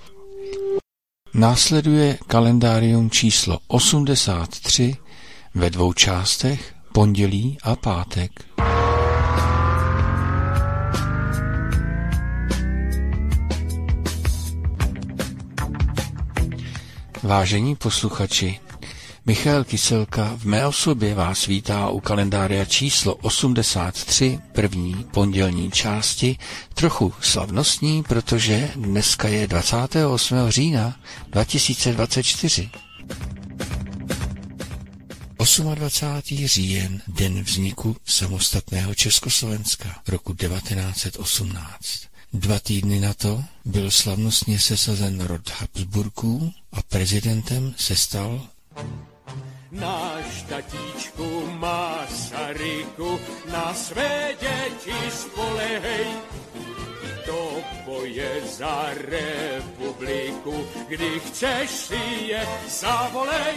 Následuje kalendárium číslo 83 ve 2 částech, pondělí a pátek. Vážení posluchači, Michal Kyselka v mé osobě vás vítá u kalendária číslo 83, první pondělní části, trochu slavnostní, protože dneska je 28. října 2024. 28. říjen, den vzniku samostatného Československa roku 1918. 2 týdny na to byl slavnostně sesazen rod Habsburků a prezidentem se stal náš tatíčku Masaryku, na své děti spolehej, do boje za republiku, kdy chceš si je zavolej.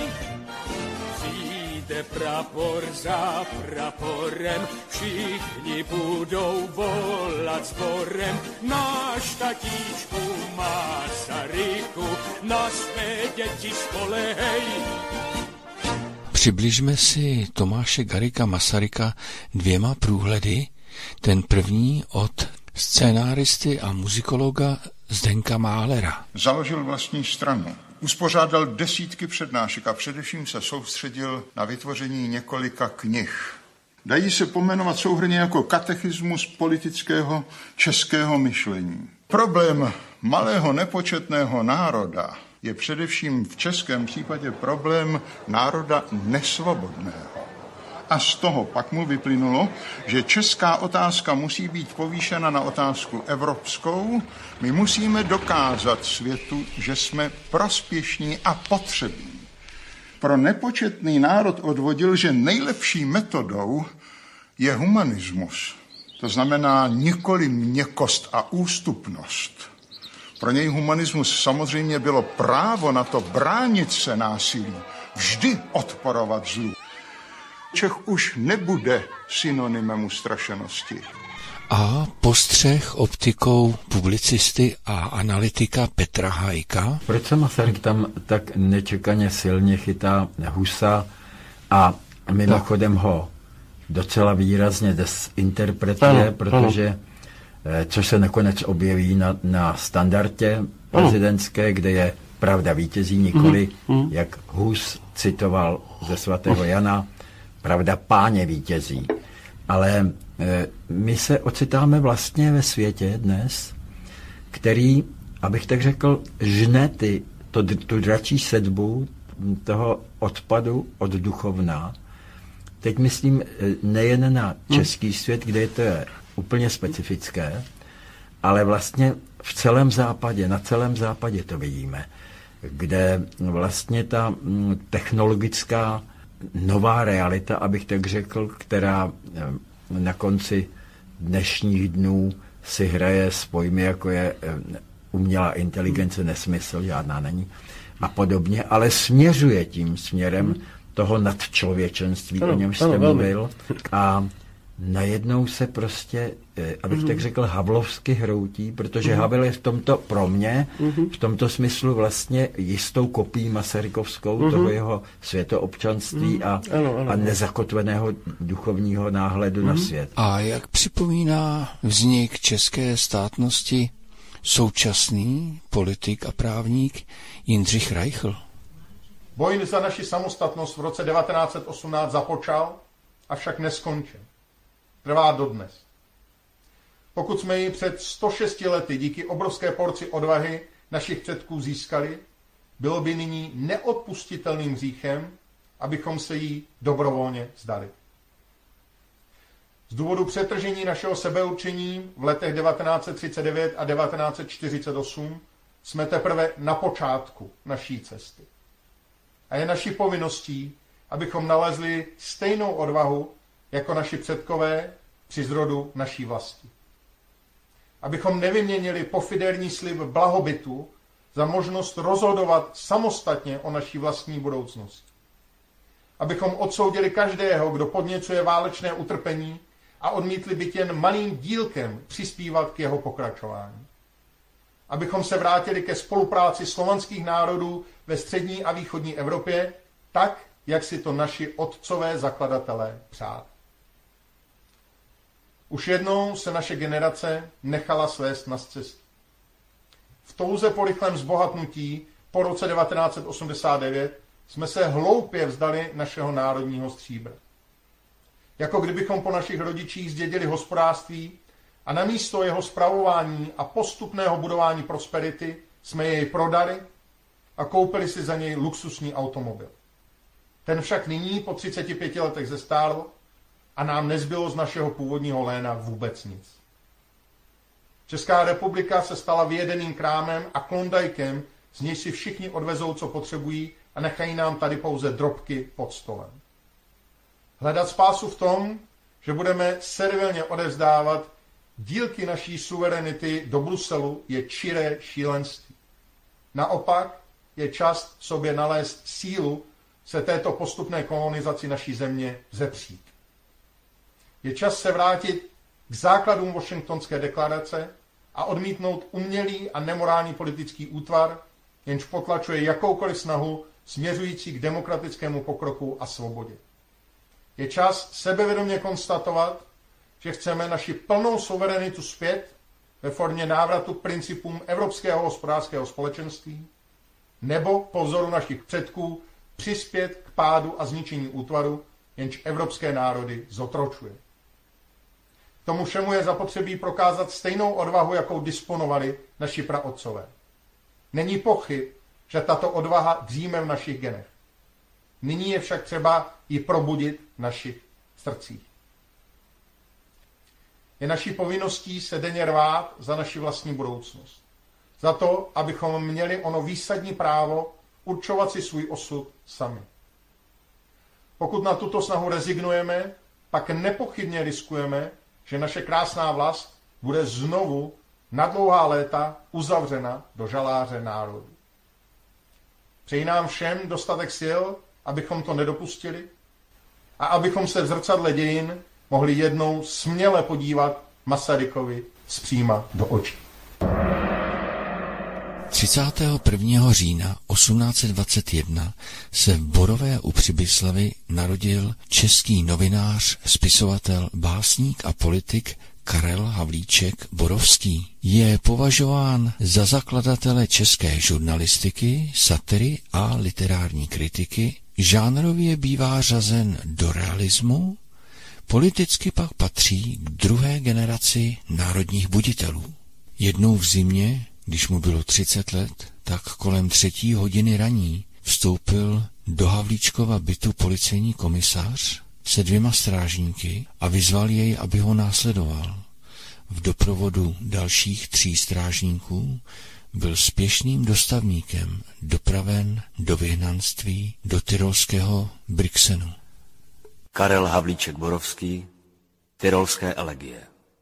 Přijde prapor za praporem, všichni budou volat sborem, náš tatíčku Masaryku, na své děti spolehej. Přibližme si Tomáše Garrigua Masaryka 2 průhledy, ten první od scénáristy a muzikologa Zdeňka Málera. Založil vlastní stranu, uspořádal desítky přednášek a především se soustředil na vytvoření několika knih. Dají se pomenovat souhrnně jako katechismus politického českého myšlení. Problém malého nepočetného národa je především v českém případě problém národa nesvobodného. A z toho pak mu vyplynulo, že česká otázka musí být povýšena na otázku evropskou. My musíme dokázat světu, že jsme prospěšní a potřební. Pro nepočetný národ odvodil, že nejlepší metodou je humanismus. To znamená nikoli měkkost a ústupnost. Pro něj humanismus samozřejmě bylo právo na to bránit se násilí, vždy odporovat zlu. Čech už nebude synonymem ustrašenosti. A postřeh optikou publicisty a analytika Petra Hajka. Proč se Masaryk tam tak nečekaně silně chytá Husa a mimochodem ho docela výrazně desinterpretuje, protože což se nakonec objeví na standardě prezidentské, kde je pravda vítězí, nikoli, jak Hus citoval ze svatého Jana, pravda páně vítězí. Ale my se ocitáme vlastně ve světě dnes, který, abych tak řekl, žne tu dračí sedbu toho odpadu od duchovna. Teď myslím nejen na český svět, kde to je úplně specifické, ale vlastně v celém západě, na celém západě to vidíme, kde vlastně ta technologická nová realita, abych tak řekl, která na konci dnešních dnů si hraje s pojmy, jako je umělá inteligence, nesmysl, žádná není, a podobně, ale směřuje tím směrem toho nadčlověčenství, o něm jste mluvil, a najednou se prostě, abych tak řekl, havlovsky hroutí, protože Havel je v tomto pro mě, v tomto smyslu vlastně jistou kopií masarykovskou toho jeho světoobčanství a nezakotveného duchovního náhledu na svět. A jak připomíná vznik české státnosti současný politik a právník Jindřich Reichl? Boj za naši samostatnost v roce 1918 započal, avšak neskončil. Trvá dodnes. Pokud jsme ji před 106 lety díky obrovské porci odvahy našich předků získali, bylo by nyní neodpustitelným hříchem, abychom se jí dobrovolně vzdali. Z důvodu přetržení našeho sebeurčení v letech 1939 a 1948 jsme teprve na počátku naší cesty. A je naší povinností, abychom nalezli stejnou odvahu jako naši předkové při zrodu naší vlasti. Abychom nevyměnili pofiderní slib blahobytu za možnost rozhodovat samostatně o naší vlastní budoucnosti. Abychom odsoudili každého, kdo podněcuje válečné utrpení a odmítli byt jen malým dílkem přispívat k jeho pokračování. abychom se vrátili ke spolupráci slovanských národů ve střední a východní Evropě, tak, jak si to naši otcové zakladatelé přáli. Už jednou se naše generace nechala svést na cestu. V touze po rychlém zbohatnutí po roce 1989 jsme se hloupě vzdali našeho národního stříbra. Jako kdybychom po našich rodičích zdědili hospodářství a namísto jeho spravování a postupného budování prosperity jsme jej prodali a koupili si za něj luxusní automobil. Ten však nyní po 35 letech zestárl a nám nezbylo z našeho původního léna vůbec nic. Česká republika se stala vyjedeným krámem a klondajkem, z něj si všichni odvezou, co potřebují a nechají nám tady pouze drobky pod stolem. Hledat spásu v tom, že budeme servilně odevzdávat dílky naší suverenity do Bruselu, je čiré šílenství. Naopak je čas v sobě nalézt sílu se této postupné kolonizaci naší země vzepřít. Je čas se vrátit k základům Washingtonské deklarace a odmítnout umělý a nemorální politický útvar, jenž potlačuje jakoukoliv snahu směřující k demokratickému pokroku a svobodě. Je čas sebevědomě konstatovat, že chceme naši plnou suverenitu zpět ve formě návratu k principům Evropského hospodářského společenství nebo po vzoru našich předků přispět k pádu a zničení útvaru, jenž evropské národy zotročuje. K tomu všemu je zapotřebí prokázat stejnou odvahu, jakou disponovali naši praotcové. Není pochyb, že tato odvaha dříme v našich genech. Nyní je však třeba ji probudit v našich srdcích. Je naší povinností se denně rvát za naši vlastní budoucnost. Za to, abychom měli ono výsadní právo určovat si svůj osud sami. Pokud na tuto snahu rezignujeme, pak nepochybně riskujeme, že naše krásná vlast bude znovu na dlouhá léta uzavřena do žaláře národů. Přeji nám všem dostatek sil, abychom to nedopustili a abychom se v zrcadle dějin mohli jednou směle podívat Masarykovi zpříma do očí. 31. října 1821 se v Borové u Přibyslavy narodil český novinář, spisovatel, básník a politik Karel Havlíček Borovský. Je považován za zakladatele české žurnalistiky, satiry a literární kritiky, žánrově bývá řazen do realismu, politicky pak patří k druhé generaci národních buditelů. Jednou v zimě, když mu bylo 30 let, tak kolem 3. hodiny raní vstoupil do Havlíčkova bytu policejní komisař se 2 strážníky a vyzval jej, aby ho následoval. V doprovodu dalších 3 strážníků byl spěšným dostavníkem dopraven do vyhnanství do tyrolského Brixenu. Karel Havlíček Borovský, Tyrolské elegie.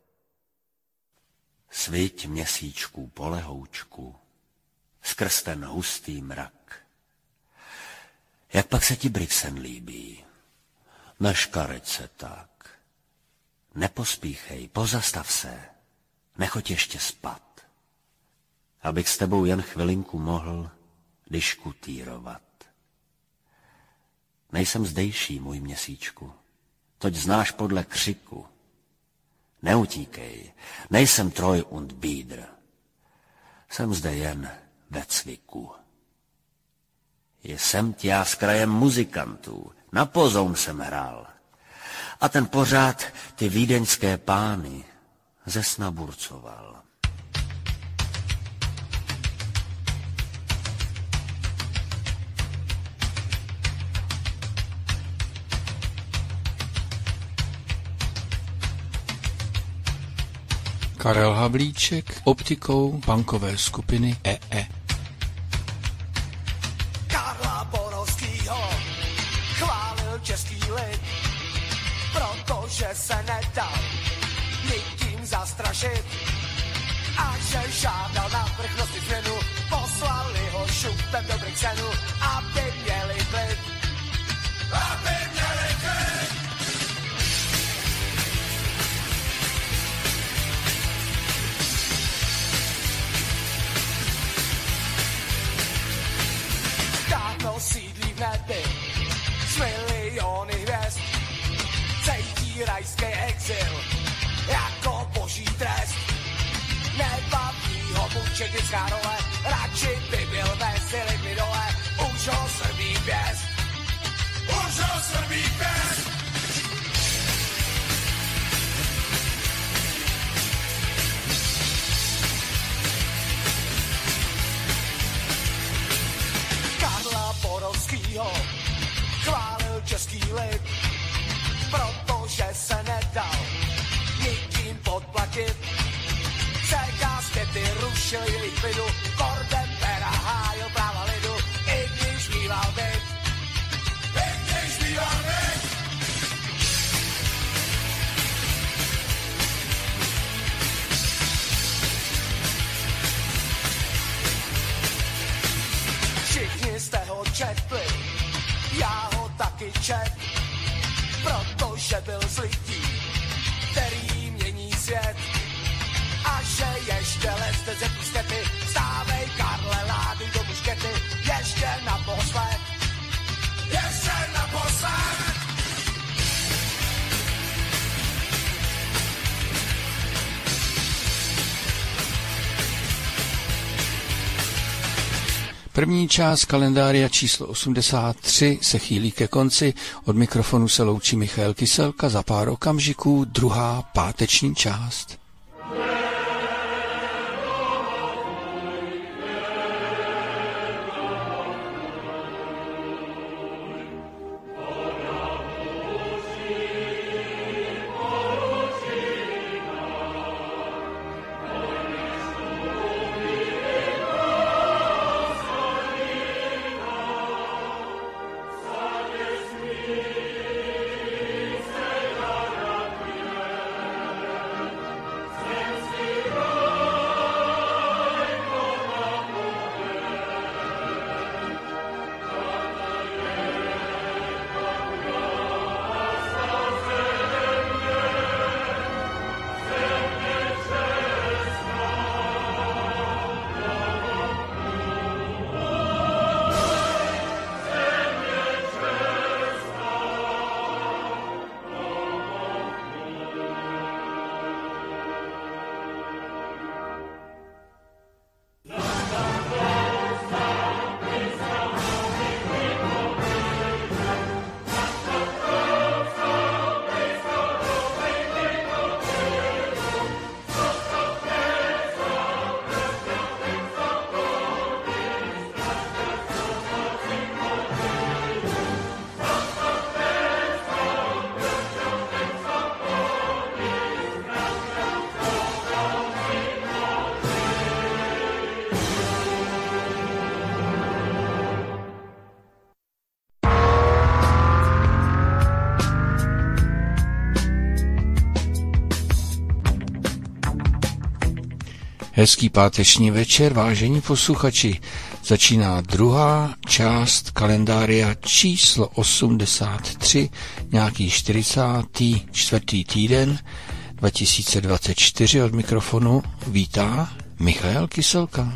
Sviť měsíčku po lehoučku, skrz ten hustý mrak. Jak pak se ti Brixen líbí? Neškareď se tak. Nepospíchej, pozastav se, nechoď ještě spat. Abych s tebou jen chvilinku mohl diskutírovat. Nejsem zdejší, můj měsíčku, toť znáš podle křiku. Neutíkej, nejsem Troj und Bieder. Jsem zde jen ve cviku. Jsem tě s krajem muzikantů, na pozoun jsem hrál. A ten pořád ty vídeňské pány ze sna burcoval. Karel Havlíček optikou punkové skupiny EE. Karla Borovskýho chválil český lid, protože se nedal nikým zastrašit. A že žádal na vrchnosti změnu, poslali ho šupem do Brixenu, aby měli klid. Aby měli klid! mužská role, radši by byl bez lidmi dole, už ho srbí pěs. Už ho srbí pěs. Karla Borovskýho chválil český lid, protože se nedal nikým podplatit. CK zpěty rušil jejich klidu, kordem pera hájil práva lidu, i když býval byt. I když býval byt. Všichni jste ho četli, já ho taky čet, protože byl z lidí, který mění svět. A že ještě lezte ze puskety, stávej Karle, láduj do muškety, ještě naposled, ještě naposled. První část kalendária číslo 83 se chýlí ke konci. Od mikrofonu se loučí Michal Kyselka, za pár okamžiků druhá páteční část. Hezký páteční večer, vážení posluchači. Začíná druhá část kalendária číslo 83, nějaký 44. týden 2024. Od mikrofonu vítá Michal Kyselka.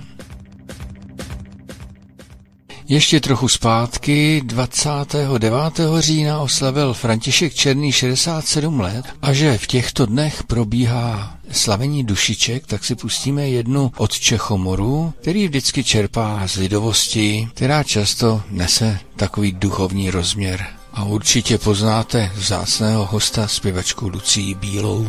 Ještě trochu zpátky, 29. října oslavil František Černý 67 let a že v těchto dnech probíhá slavení dušiček, tak si pustíme jednu od Čechomoru, který vždycky čerpá z lidovosti, která často nese takový duchovní rozměr. A určitě poznáte vzácného hosta, zpěvačku Lucii Bílou.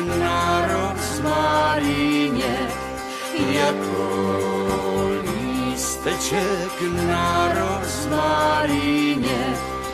Na rozmaríně, jako lísteček na rozmaríně.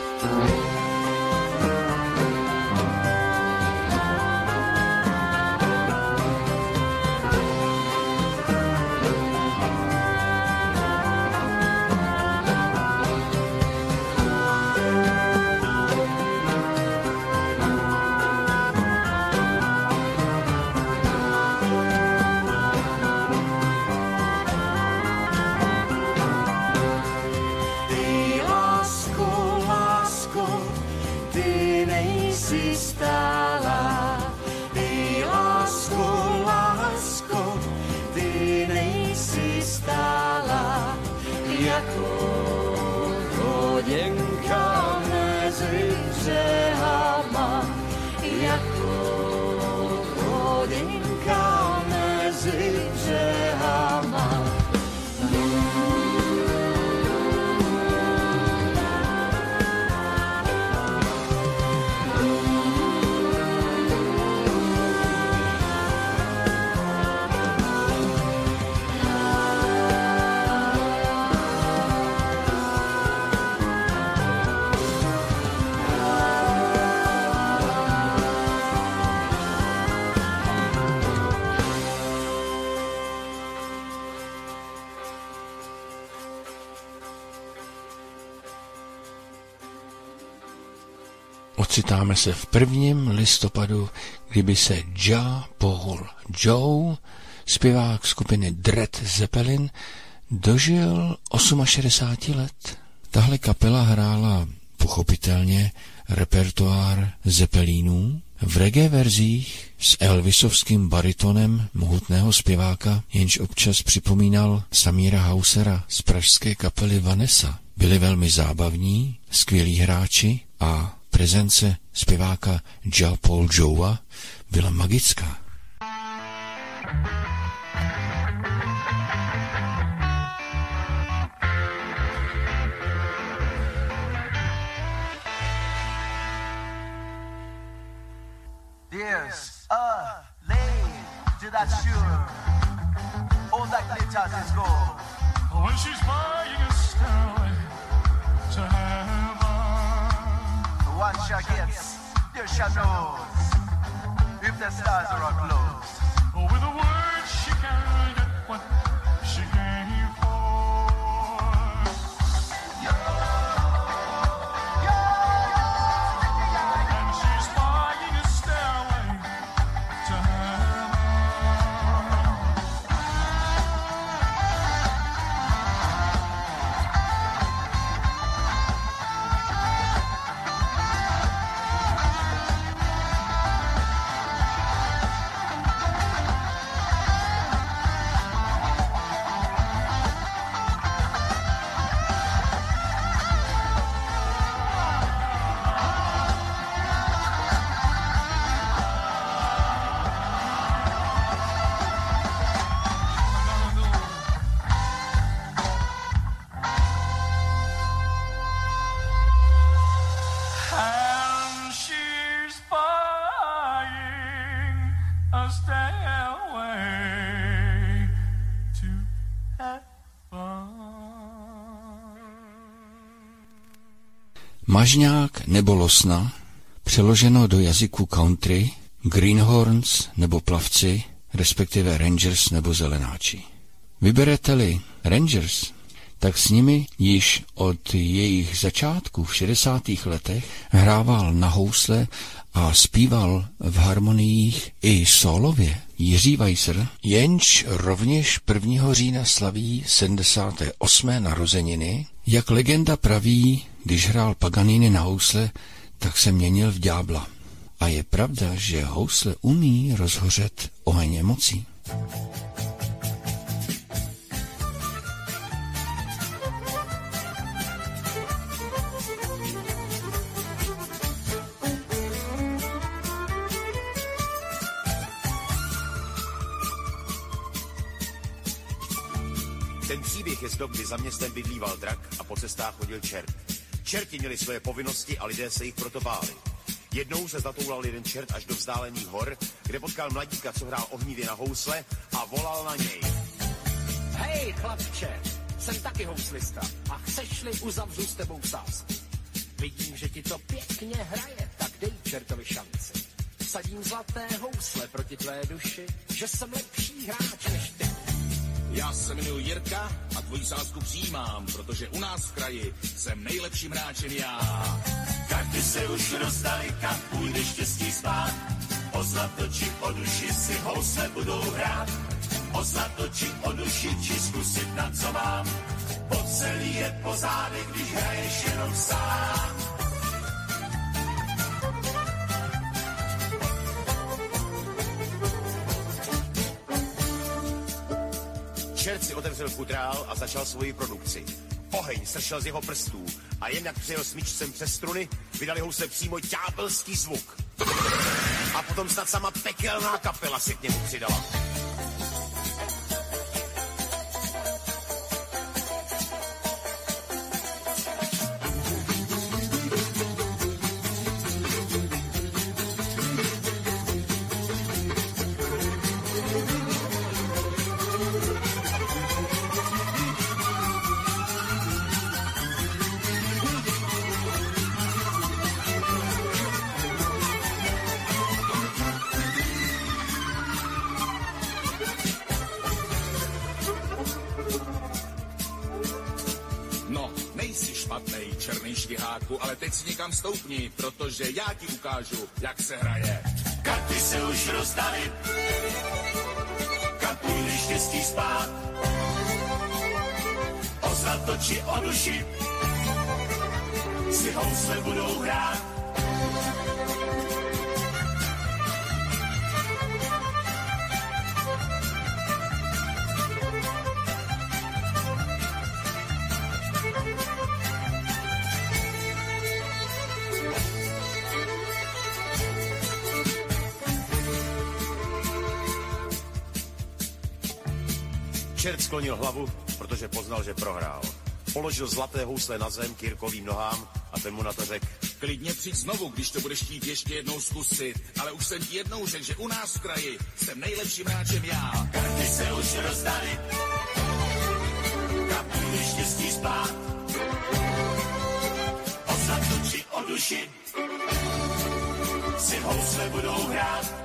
Ocitáme se v 1. listopadu, kdyby se Paul Joe, zpěvák skupiny Led Zeppelin, dožil 68 let. Tahle kapela hrála pochopitelně repertoár Zeppelínů v reggae verzích s Elvisovským baritonem mohutného zpěváka, jenž občas připomínal Samíra Hausera z pražské kapely Vanessa. Byli velmi zábavní, skvělí hráči a prezence zpěváka Paul Joea byla magická. There's a lady that sure all that glitters is gold. When she's buying a stairway to heaven, once she gets there, she knows if the stars are closed. with a word she can get what she came for. And she's buying a stairway to heaven. Mažňák nebo losna, přeloženo do jazyku country, greenhorns nebo plavci, respektive rangers nebo zelenáči. Vyberete-li rangers, tak s nimi již od jejich začátku v 60. letech hrával na housle a zpíval v harmoniích i sólově Jiří Weiser, jenž rovněž 1. října slaví 78. narozeniny. Jak legenda praví, když hrál Paganini na housle, tak se měnil v ďábla. A je pravda, že housle umí rozhořet oheň emocí. Ten příběh je z dob, kdy za městem bydlíval drak a po cestách chodil čert. Čerti měli své povinnosti a lidé se jich proto báli. Jednou se zatoulal jeden čert až do vzdálených hor, kde potkal mladíka, co hrál ohnivě na housle a volal na něj. Hej, chlapče, jsem taky houslista a chceš-li uzavřu s tebou sázku. Vidím, že ti to pěkně hraje, tak dej čertovi šanci. Sadím zlaté housle proti tvé duši, že jsem lepší hráč než ty. Já se jmenuji Jirka a tvoji sázku přijímám, protože u nás v kraji jsem nejlepším hráčem já. Karty se už rozdali, kam půjde štěstí spát. O zlato či o duši si housle budou hrát. O zlato či o duši, či zkusit na co mám. Po celý je po zádech, když hraješ jenom sám. Čert si otevřel fudrál a začal svoji produkci. Oheň sršel z jeho prstů a jen jak přijel smyčcem přes struny, vydali housle přímo ďábelský zvuk. A potom snad sama pekelná kapela si k němu přidala. Černý šviháku, ale teď si někam stoupni, protože já ti ukážu, jak se hraje. Karty se už rozdali, kam půjde štěstí spát. O zlato či o duši si housle budou hrát. Čert sklonil hlavu, protože poznal, že prohrál. Položil zlaté housle na zem k Jirkovým nohám a ten mu na to řekl: Klidně přijď znovu, když to budeš chtít ještě jednou zkusit, ale už jsem ti jednou řekl, že u nás v kraji jsem nejlepším hráčem já. Karty se už rozdali, kam půjde štěstí spát. O zlato či o duši si housle budou hrát.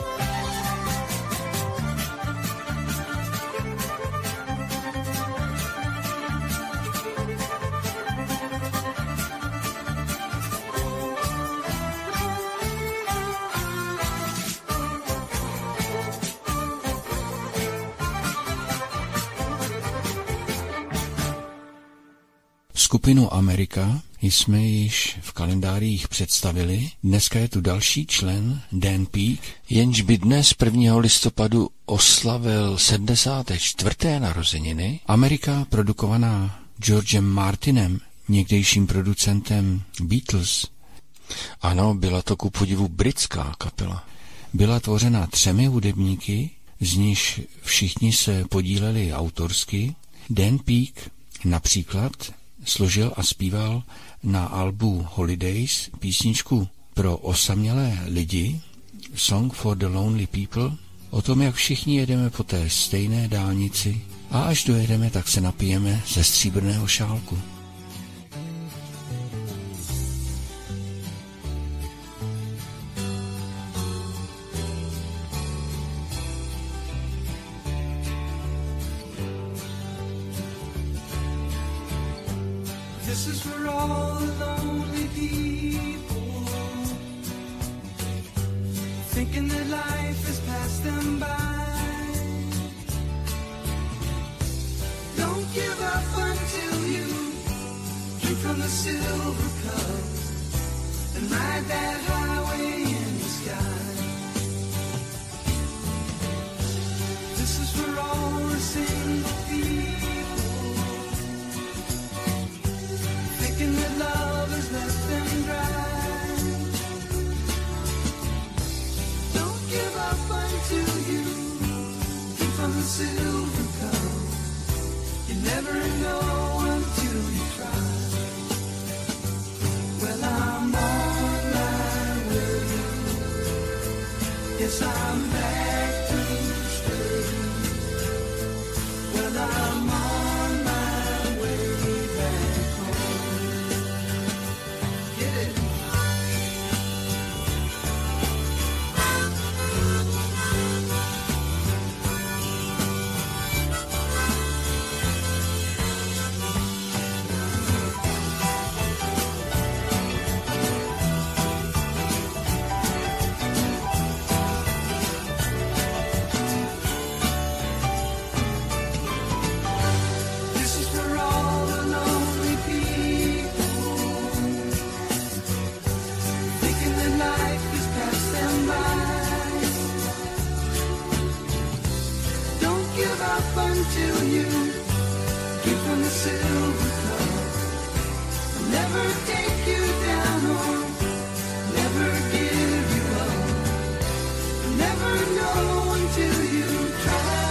Skupinu Amerika jsme již v kalendářích představili. Dneska je tu další člen, Dan Peek, jenž by dnes 1. listopadu oslavil 74. narozeniny. Amerika, produkovaná Georgem Martinem, někdejším producentem Beatles. Ano, byla to ku podivu britská kapela. Byla tvořena 3 hudebníky, z nichž všichni se podíleli autorsky. Dan Peek například složil a zpíval na albu Holidays písničku pro osamělé lidi, Song for the Lonely People, o tom, jak všichni jedeme po té stejné dálnici a až dojedeme, tak se napijeme ze stříbrného šálku. This is for all the lonely people, thinking that life has passed them by. Don't give up until you drink from the silver cup and ride that highway in the sky. This is for all the single people, thinking that love has left them dry. Don't give up until you drink from the silver cup. You never know until you try. Well, I'm on my never take you down or never give you up. Never know until you try.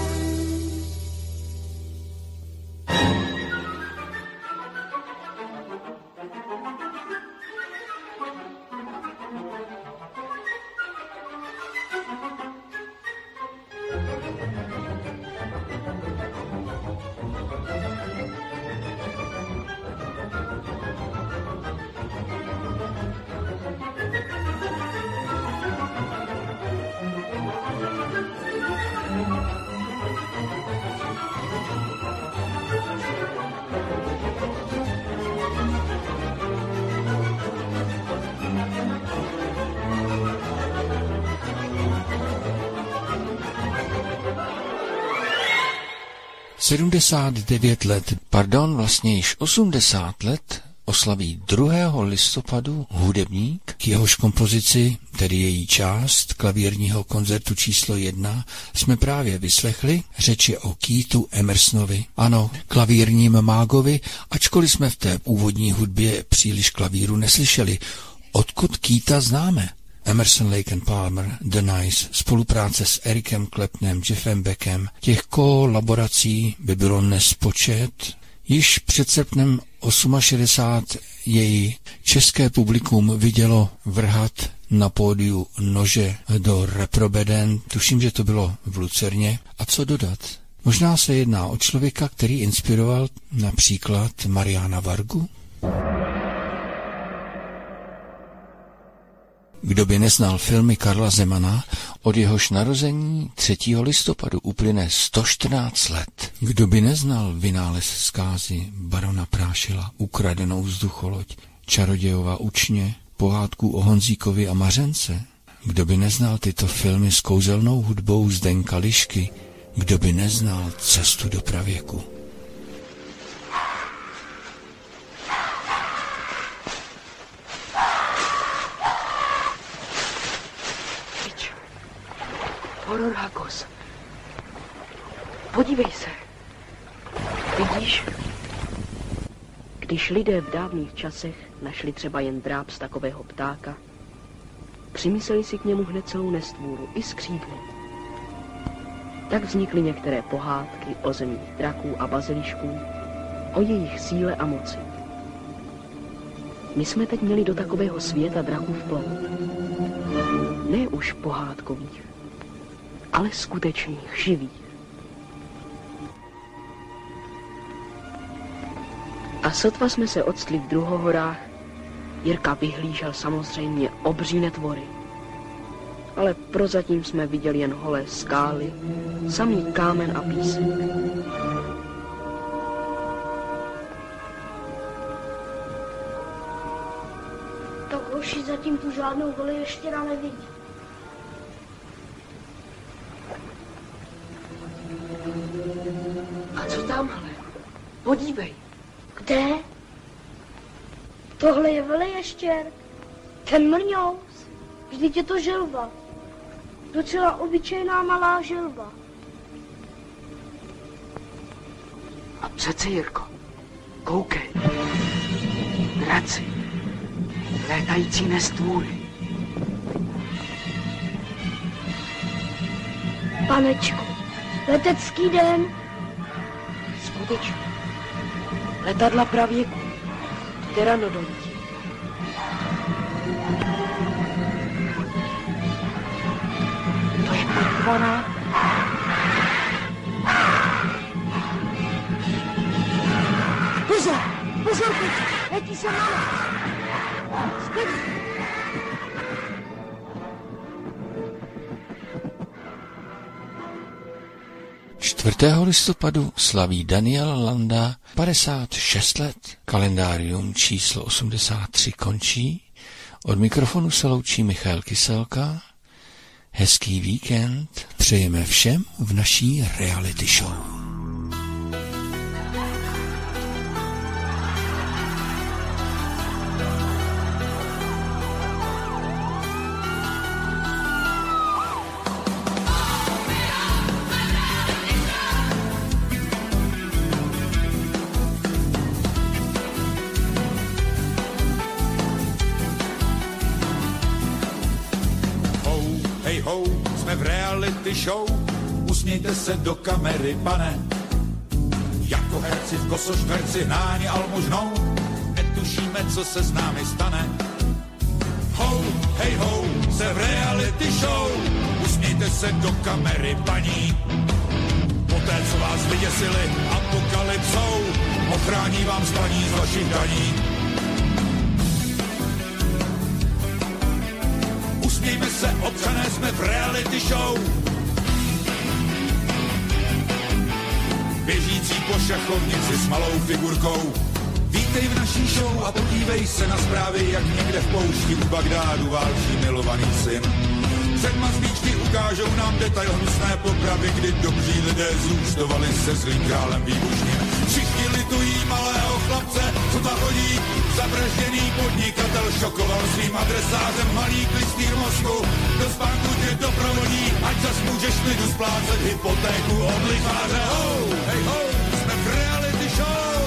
Vlastně již 80 let oslaví 2. listopadu hudebník, k jehož kompozici, tedy její část klavírního koncertu číslo 1, jsme právě vyslechli. Řeč je o Keithu Emersonovi, ano, klavírním mágovi, ačkoliv jsme v té původní hudbě příliš klavíru neslyšeli. Odkud Keitha známe? Emerson, Lake and Palmer, The Nice, spolupráce s Ericem Claptonem, Jeffem Beckem. Těch kolaborací by bylo nespočet. Již před srpnem 68 jej české publikum vidělo vrhat na pódiu nože do reprobeden. Tuším, že to bylo v Lucerně. A co dodat? Možná se jedná o člověka, který inspiroval například Mariana Vargu? Kdo by neznal filmy Karla Zemana, od jehož narození 3. listopadu uplyne 114 let. Kdo by neznal vynález zkázy barona Prášila, Ukradenou vzducholoď, Čarodějova učně, pohádku o Honzíkovi a Mařence? Kdo by neznal tyto filmy s kouzelnou hudbou Zdenka Lišky? Kdo by neznal Cestu do pravěku? Horor Hakos. Podívej se. Vidíš? Když lidé v dávných časech našli třeba jen dráp z takového ptáka, přimysleli si k němu hned celou nestvůru i skřídly. Tak vznikly některé pohádky o zemích draků a bazilišků, o jejich síle a moci. My jsme teď měli do takového světa draků vplout. Ne už pohádkových, ale skutečných, živých. A sotva jsme se octli v Druhohorách, Jirka vyhlížel samozřejmě obří netvory. Ale prozatím jsme viděli jen holé skály, samý kámen a písek. Tak hoši zatím tu žádnou veleještěra nevidí. A co tamhle? Podívej. Kde? Tohle je veleještěr. Ten mrňous. Vždyť je to želva. Docela obyčejná malá želva. A přece, Jirko, koukej. Draci. Létající nestvůry. Panečku, letecký den. Skutečně. Letadla pravěku. Pteranodonti. To je mrtvaná. Pozor, pozor, letí se na nás. Zpět. 4. listopadu slaví Daniel Landa 56 let. Kalendárium číslo 83 končí. Od mikrofonu se loučí Michal Kyselka. Hezký víkend přejeme všem v naší reality show. hej ho, jsme v reality show, usmějte se do kamery, pane. Jako herci v kosoštverci hnáni almužnou, netušíme, co se s námi stane. Ho, hej ho, se v reality show, usmějte se do kamery, paní. Poté, co vás vyděsili apokalypsou, ochrání vám spaní z vašich daní. Usmějme se, občané, jsme v reality show. Běžící po šachovnici s malou figurkou. Vítej v naší show a podívej se na zprávy, jak někde v poušti u Bagdádu válčí milovaný syn. Před mazlíčky ukážou nám detail hnusné popravy, kdy dobří lidé zúčtovali se zlým králem výbušnin. Všichni litují malého chlapce, co ta chodí. Zavražděný podnikatel šokoval svým adresářem malý klistýr mozku. Do spánku tě doprovodí, ať zas můžeš klidu splácet hypotéku od lichváře. Ho, hej ho, jsme v reality show.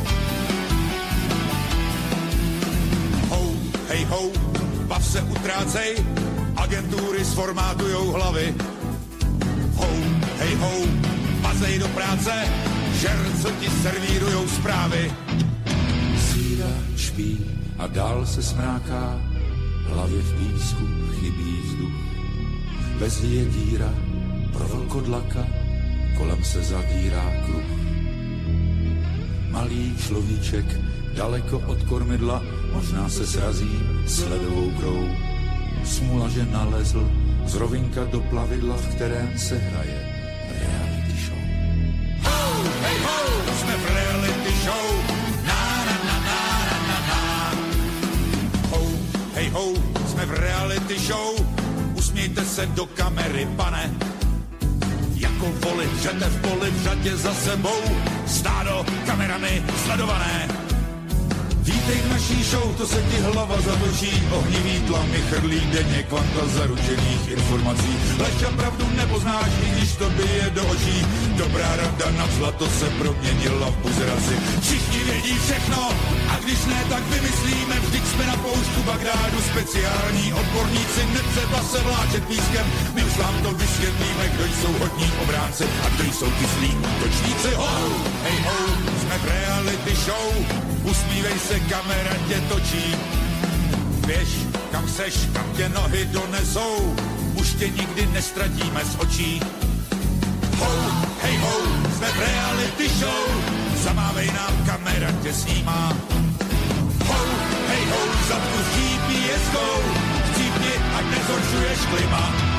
Ho, hej ho, bav se utrácej, agentury sformátujou hlavy. Ho, hej ho, mazej do práce, žer, co ti servírujou zprávy. Síra špí a dál se smráká, hlavě v písku chybí vzduch. Bez je díra pro vlkodlaka, kolem se zavírá kruh. Malý človíček daleko od kormidla, možná se srazí s ledovou grou. Smůla, že nalezl z rovinka do plavidla, v kterém se hraje reality show. Ho, hej ho, jsme v reality show. Na na na na na na na. Ho, hej ho, jsme v reality show. Usmějte se do kamery, pane. Jako voli dřete v poli v řadě za sebou. Stádo kamerami sledované. Vítej v naší show, to se ti hlava zatočí. Ohnivý tlamy chrlí denně kvanta zaručených informací. Lež a pravdu nepoznáš, i když to bije do očí. Dobrá rada na zlato se proměnila v buzeraci. Všichni vědí všechno, a když ne, tak vymyslíme. Vždyť jsme na pouštu Bagdádu speciální odborníci. Netřeba se vláčet pískem, my už vám to vysvětlíme, kdo jsou hodní obránci a kdo jsou ty zlí útočníci. Ho, hej ho, jsme v reality show. Usmívej se, kamera tě točí. Běž, kam seš, kam tě nohy donesou. Už tě nikdy nestratíme z očí. Ho, hej ho, jsme v reality show. Zamávej nám, kamera tě snímá. Ho, hej ho, zadku s GPS-kou. Chcípni, ať nezhoršuješ klima.